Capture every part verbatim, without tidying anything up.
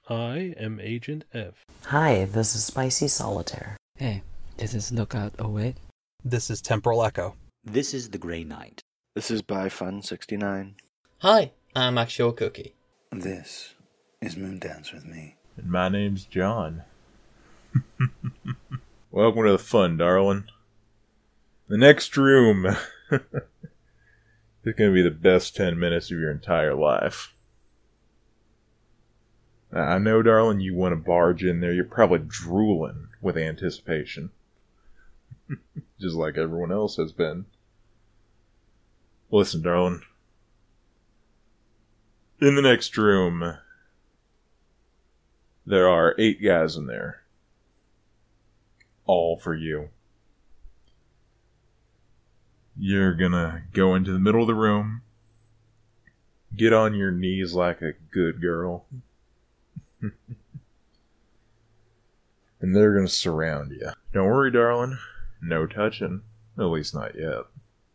I am Agent F. Hi, this is Spicy Solitaire. Hey, this is Lookout oh eight. This is Temporal Echo. This is the Grey Knight. This is ByFun sixty-nine. Hi, I'm Actual Cookie. This is Moondance with me. And my name's John. Welcome to the fun, darling. The next room is going to be the best ten minutes of your entire life. I know, darling, you want to barge in there. You're probably drooling with anticipation. Just like everyone else has been. Listen, darling. In the next room, there are eight guys in there. All for you. You're gonna go into the middle of the room, get on your knees like a good girl, and they're gonna surround you. Don't worry, darling. No touching. At least not yet.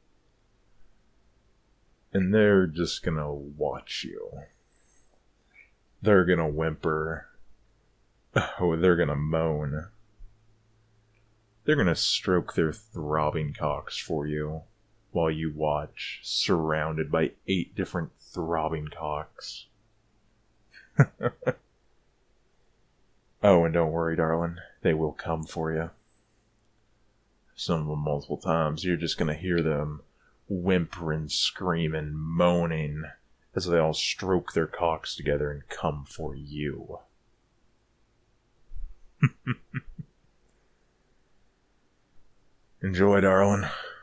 And they're just gonna watch you. They're gonna whimper. Oh, they're gonna moan. They're gonna stroke their throbbing cocks for you while you watch, surrounded by eight different throbbing cocks. Oh, and don't worry, darling. They will come for you. Some of them multiple times. You're just gonna hear them whimpering, screaming, moaning as they all stroke their cocks together and come for you. Enjoy, darling.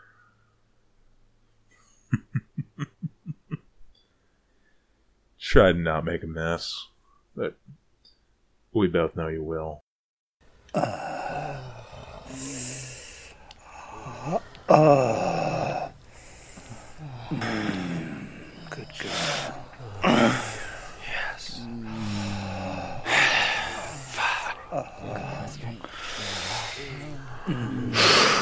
Try to not make a mess, but we both know you will. Uh, uh, mm, good girl. Yes. Uh, mm.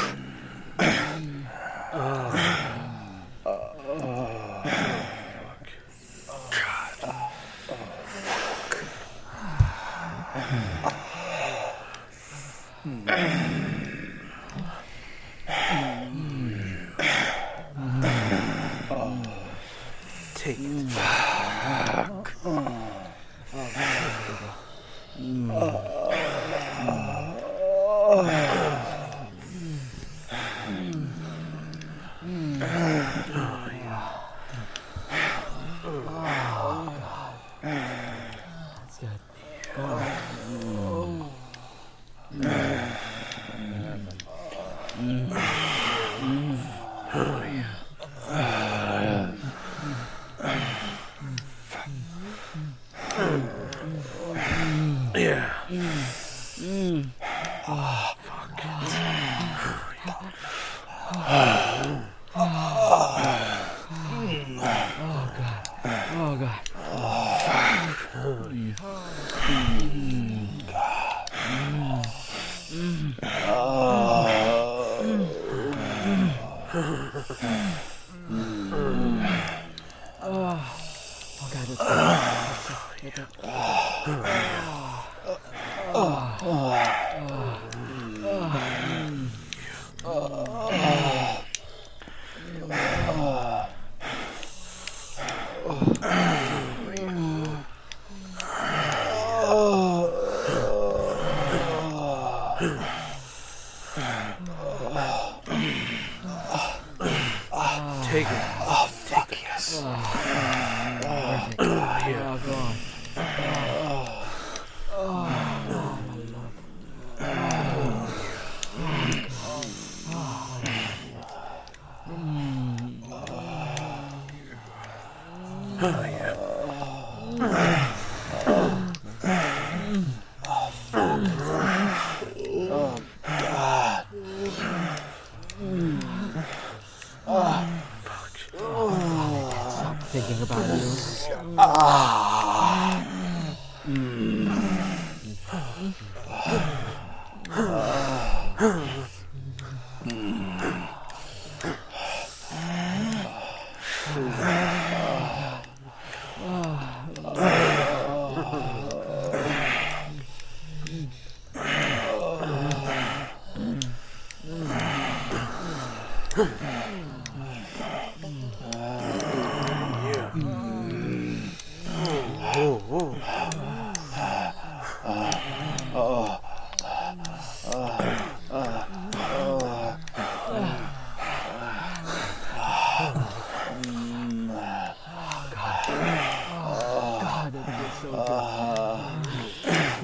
Take it. Fuck. That's good. Oh. Yeah. Mm. Oh, fuck. Oh, God. Oh, God. Oh, fuck. Mm. God. Mm. Oh. Oh, God. It's good. It's good. Oh. Oh. Oh. Take it. Oh, fuck yes. Oh, perfect. Oh, yeah. Oh, go on. Oh. Oh. Oh, yeah. Oh, God. Oh, fuck. Stop thinking about you. Ah. Mm. God, that feels so good.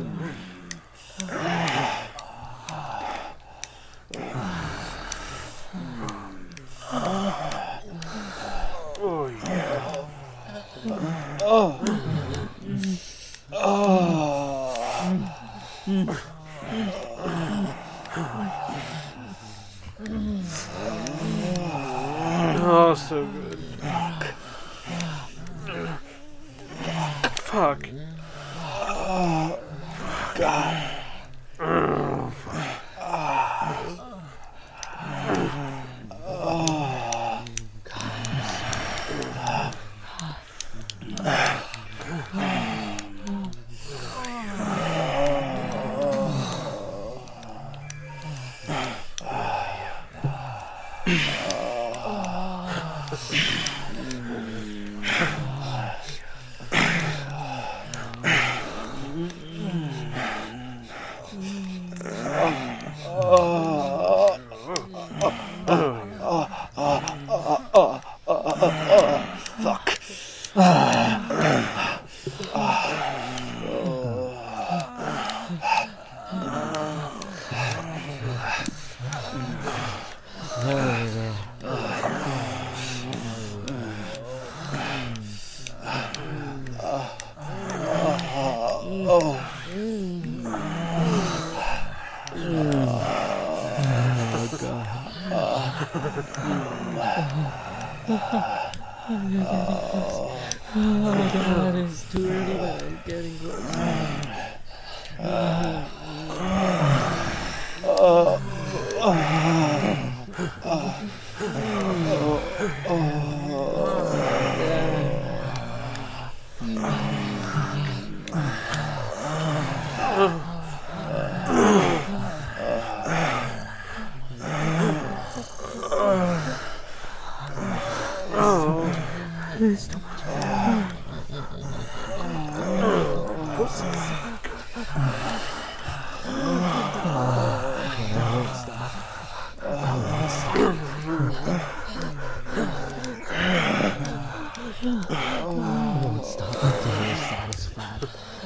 Oh yeah. Oh. Oh, so good. Fuck. Fuck. Oh, God. Oh, fuck. Oh, Oh God, it's too early, but I'm getting close. There's too much. I won't stop until you're satisfied.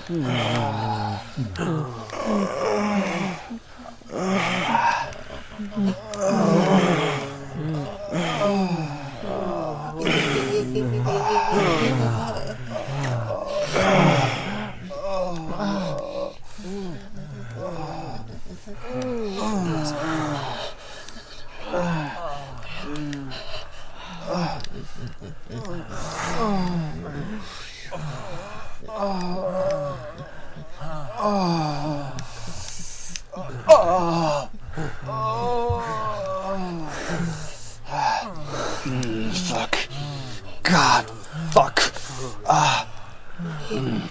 Mm, fuck. God, fuck. Ah. Mm.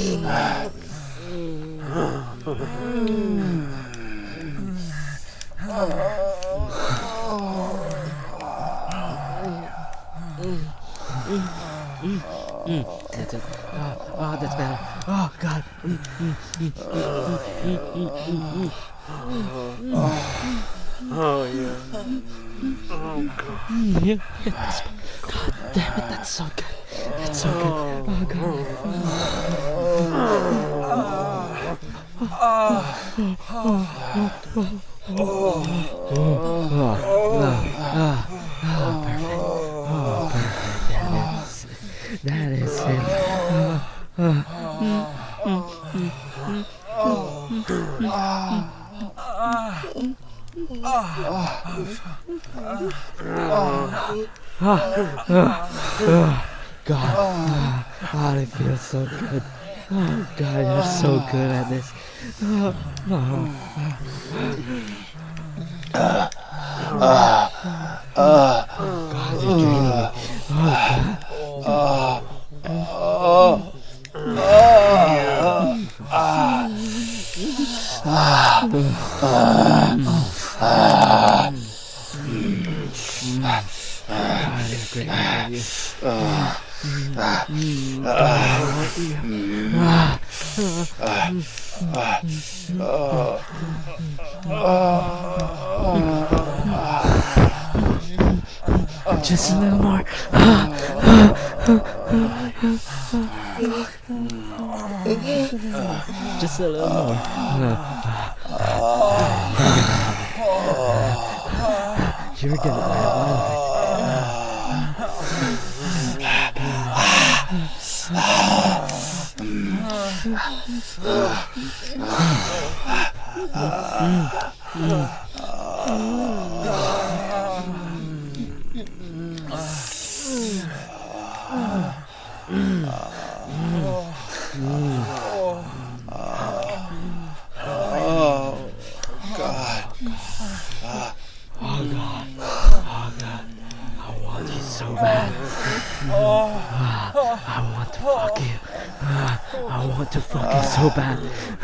That's it. Oh, oh, that's better. Oh, God. Mm, mm, mm, mm, mm, mm, mm, mm. Oh, yeah. Oh, God. Mm, yeah, yeah, that's, God damn it, that's so good. That's so good. Oh, God. Oh, perfect. That is, that is it. Oh, oh. God, oh, it feels so good. Oh, God, you're so good at this. Oh, oh. God, you're draining me. Oh, God. Uh, Mm. uh, Mm. uh, I want you. mm, Ah. uh, uh, uh, Just a little more. Just a little more. You're gonna love it. Oh, God. Oh God. Oh God. I want you so bad. I want to fuck you. I want to fuck you so bad.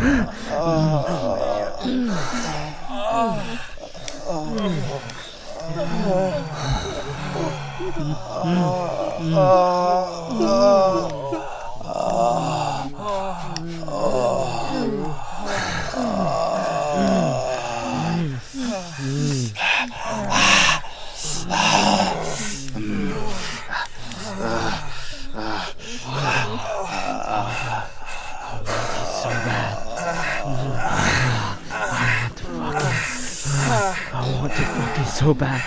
So bad. I want to fuck you so bad.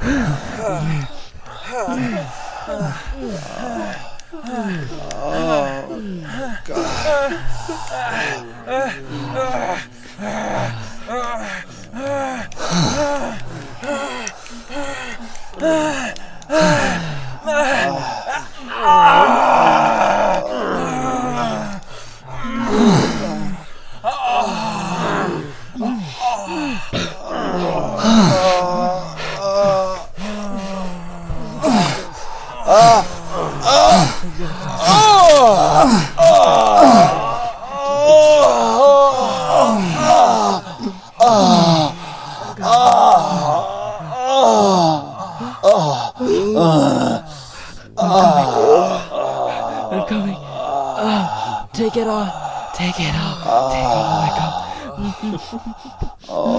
I'm coming. Oh, take it off. Take it off. Take all my cup.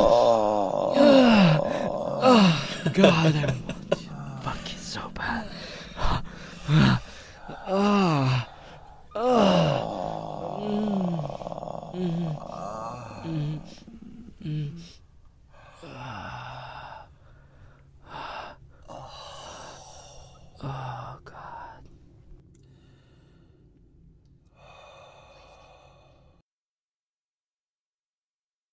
Oh, God, I want you. Fuck you so bad. Oh, oh, mm, mm, mm, mm.